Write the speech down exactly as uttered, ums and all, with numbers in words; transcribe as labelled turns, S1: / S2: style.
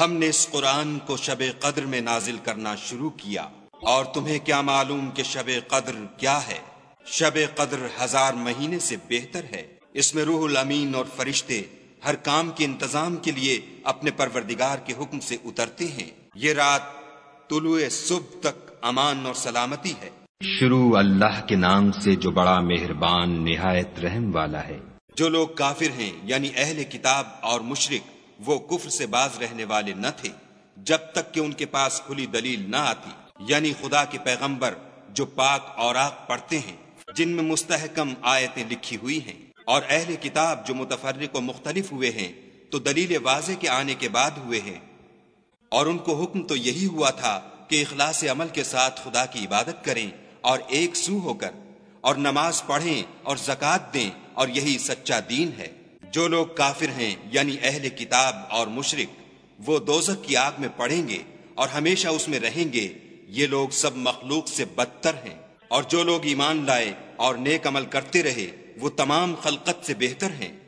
S1: ہم نے اس قرآن کو شب قدر میں نازل کرنا شروع کیا، اور تمہیں کیا معلوم کہ شب قدر کیا ہے؟ شب قدر ہزار مہینے سے بہتر ہے۔ اس میں روح الامین اور فرشتے ہر کام کے انتظام کے لیے اپنے پروردگار کے حکم سے اترتے ہیں۔ یہ رات طلوع صبح تک امان اور سلامتی ہے۔
S2: شروع اللہ کے نام سے جو بڑا مہربان نہایت رحم والا ہے۔
S1: جو لوگ کافر ہیں یعنی اہل کتاب اور مشرک، وہ کفر سے باز رہنے والے نہ تھے جب تک کہ ان کے پاس کھلی دلیل نہ آتی، یعنی خدا کے پیغمبر جو پاک اوراق پڑھتے ہیں جن میں مستحکم آیتیں لکھی ہوئی ہیں، اور اہل کتاب جو متفرق و مختلف ہوئے ہیں تو دلیل واضح کے آنے کے بعد ہوئے ہیں، اور ان کو حکم تو یہی ہوا تھا کہ اخلاص عمل کے ساتھ خدا کی عبادت کریں اور ایک سو ہو کر، اور نماز پڑھیں اور زکوٰۃ دیں، اور یہی سچا دین ہے۔ جو لوگ کافر ہیں یعنی اہل کتاب اور مشرک، وہ دوزخ کی آگ میں پڑیں گے اور ہمیشہ اس میں رہیں گے۔ یہ لوگ سب مخلوق سے بدتر ہیں، اور جو لوگ ایمان لائے اور نیک عمل کرتے رہے وہ تمام خلقت سے بہتر ہیں۔